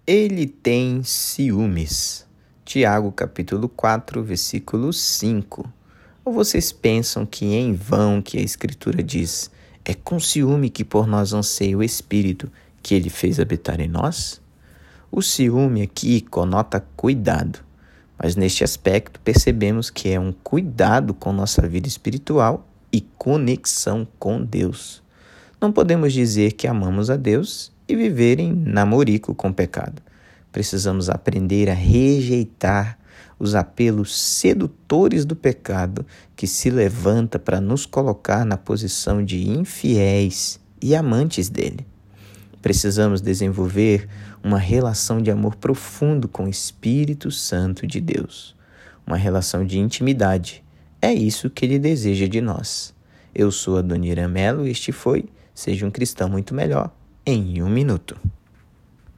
Ele tem ciúmes. Tiago capítulo 4, versículo 5. Ou vocês pensam que é em vão que a Escritura diz: é com ciúme que por nós anseia o Espírito que ele fez habitar em nós? O ciúme aqui conota cuidado, mas neste aspecto percebemos que é um cuidado com nossa vida espiritual e conexão com Deus. Não podemos dizer que amamos a Deus e viver em namorico com o pecado. Precisamos aprender a rejeitar os apelos sedutores do pecado que se levanta para nos colocar na posição de infiéis e amantes dele. Precisamos desenvolver uma relação de amor profundo com o Espírito Santo de Deus. Uma relação de intimidade. É isso que ele deseja de nós. Eu sou a Dona Irã Mello e este foi Seja um Cristão Muito Melhor em 1 Minuto.